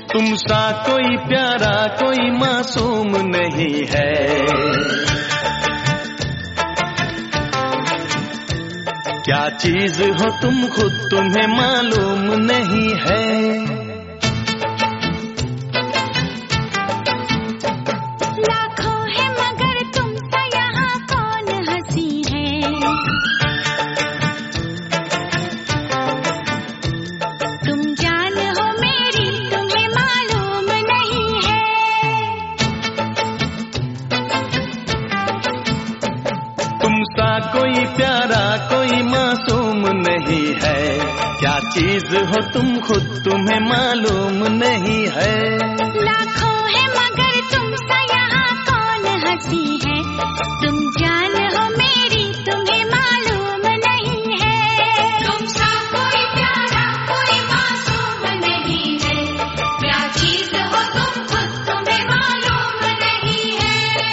तुम सा कोई प्यारा कोई मासूम नहीं है। क्या चीज हो तुम खुद तुम्हें मालूम नहीं है। कोई प्यारा कोई मासूम नहीं है। क्या चीज हो तुम खुद तुम्हें मालूम नहीं है। लाखों है मगर तुम सा यहाँ कौन हंसी है। तुम जान हो मेरी तुम्हें मालूम नहीं है। तुम सा कोई प्यारा कोई मासूम नहीं है। क्या चीज हो तुम खुद तुम्हें मालूम नहीं है।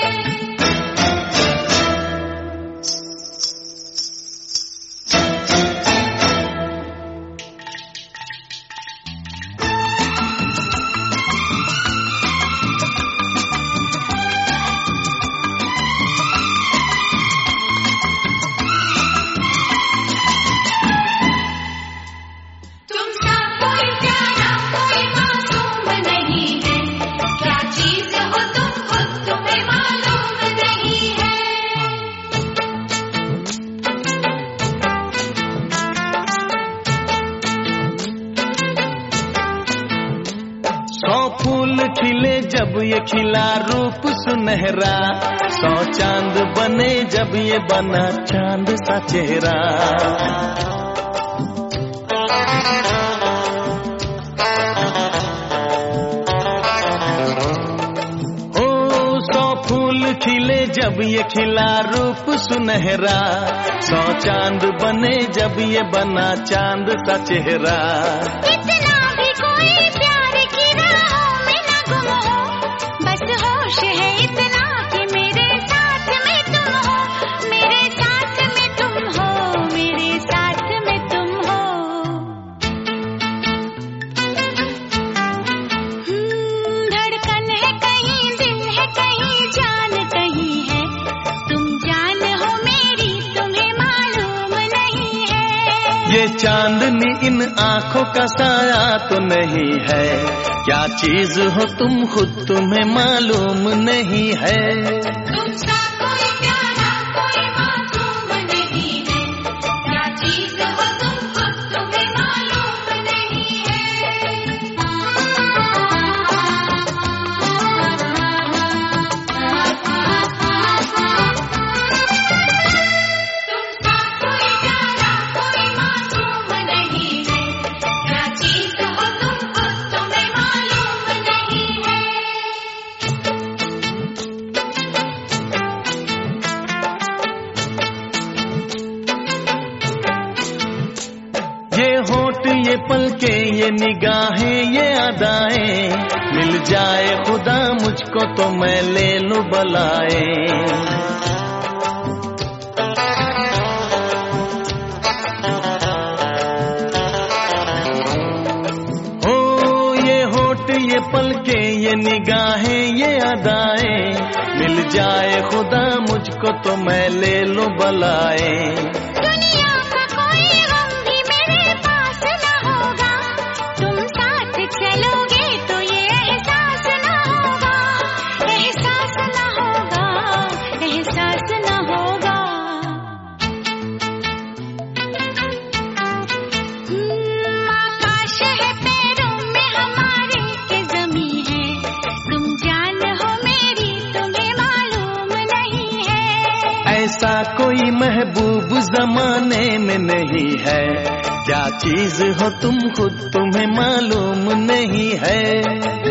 फूल खिले जब ये खिला रूप सुनहरा। 100 चांद बने जब ये बना चांद सा चेहरा। ओ 100 फूल खिले जब ये खिला रूप सुनहरा। 100 चांद बने जब ये बना चांद सा चेहरा। होश है इतना कि मेरे साथ में तुम हो। मेरे साथ में तुम हो। मेरे साथ में तुम हो। धड़कन है कहीं दिल है कहीं जान कहीं है। तुम जान हो मेरी तुम्हें मालूम नहीं है। ये चांदनी इन आँखों का साया तो नहीं है। क्या चीज हो तुम खुद तुम्हें मालूम नहीं है। तुम सा कोई प्यारा कोई मासूम नहीं है। क्या चीज हो तुम खुद तुम्हें मालूम नहीं है। तुम सा कोई प्यारा कोई मासूम नहीं है। क्या चीज हो तुम खुद तुम्हें मालूम नहीं है। ये होठ ये पलके ये निगाहें ये अदाएं। मिल जाए खुदा मुझको तो मैं ले लूं बलाए। ओ ये होठ ये पलके ये निगाहें ये अदाएं। मिल जाए खुदा मुझको तो मैं ले लूं बलाए। दुनिया का कोई गम भी मेरे पास न होगा। तुम साथ चलोगे तो ये एहसास न होगा। एहसास न होगा। एहसास न होगा। आकाश है पैरों में हमारे के ज़मीं है। तुम जान हो मेरी तुम्हें मालूम नहीं है। ऐसा कोई महबूब जमाने में नहीं है। क्या चीज हो तुम खुद तुम्हें मालूम नहीं है।